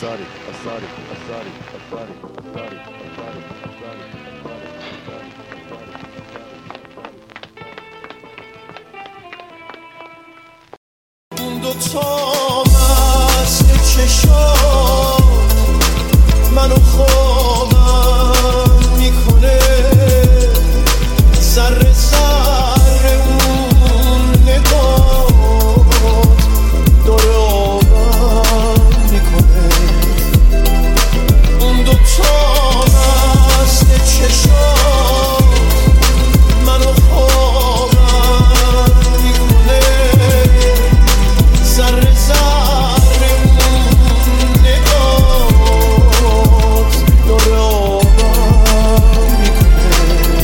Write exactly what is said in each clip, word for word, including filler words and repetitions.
sorry, I'm sorry, I'm sorry, I'm sorry, I'm sorry, I'm sorry, I'm sorry, اون دوتا مست چشات منو خوابم میکنه، ذره ذره اون نگاه داره آبم میکنه. اون دوتا مست چشات منو خوابم میکنه، ذره ذره اون نگاه داره آبم میکنه.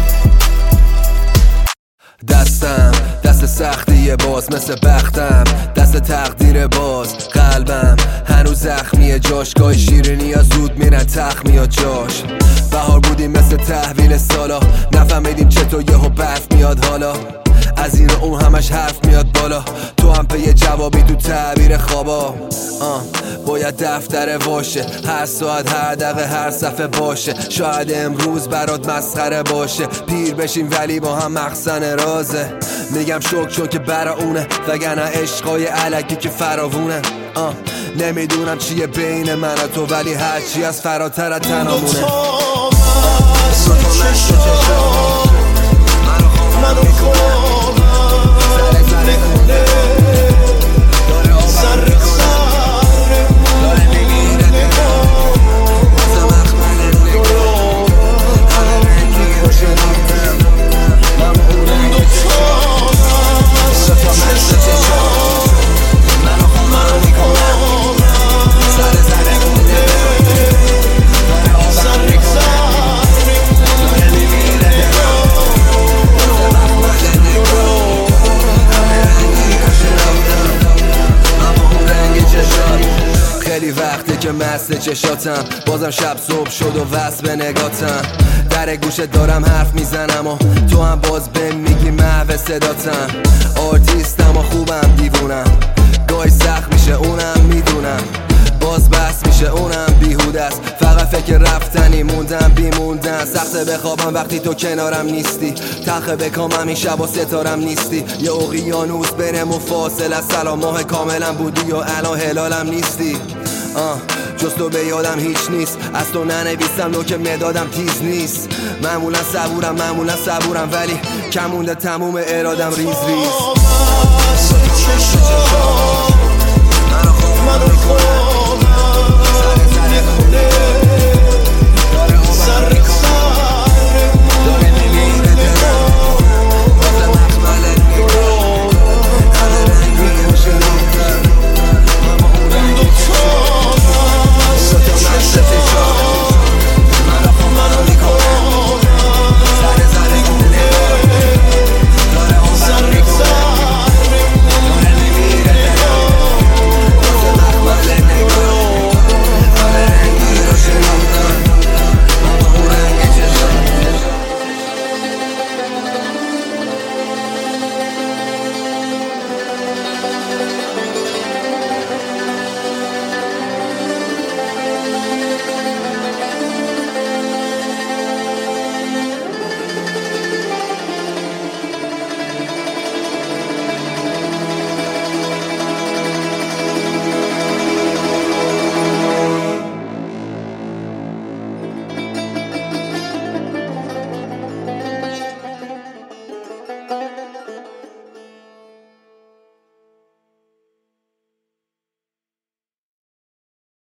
دستم دست سختیه باز مثل بختم، دست تقدیر باز قلبم هنوز زخمیه، جاشگاه شیرینی از زود میرن تخت میاد جاش. بهار بودیم مثل تحویل سالا، نفهمیدیم چطور یهو برف میاد حالا، از این و اون همش حرف میاد بالا، تو هم پی جوابی تو تعبیر خوابا. آه باید دفتر باشه، هر ساعت هر دقیقه هر صفحه باشه، شاید امروز برات مسخره باشه، پیر بشیم ولی با هم مخزن رازه. میگم شک چون که برا اونه، وگرنه عشقای علکی که فراوونه. آه نمیدونم چیه بین من و تو، ولی هرچی از فراتر از تنامونه. منو خوابم نکنه، سر سر داره میگیره نگاه داره آبم میکنه. اون دوتا مست چشات منو خوابم سر سر نکنه، سر سر داره میگیره نگاه. خیلی وقته که مست چشاتم، بازم شب صبح شد و وصل به نگاتم، در گوشت دارم حرف میزنم و تو هم باز بهم میگی محو صداتم. آرتیستم و خوبم دیوونم، گاهی سخت میشه اونم میدونم، باز بس میشه اونم بیهوده است، فقط فکر رفتنی موندم بیموندن. سخته بخوابم وقتی تو کنارم نیستی، تخه بکامم این شب و ستارم نیستی، یه اقیانوس بینمون فاصله، سلام ماه کاملا بودی و الان هلالم نیستی. آه جز تو به یادم هیچ نیست، از تو ننویسم نو که مدادم تیز نیست. معمولا صبورم معمولا صبورم ولی کم مونده تموم ارادم ریز ریز. منو خوابم نکنه،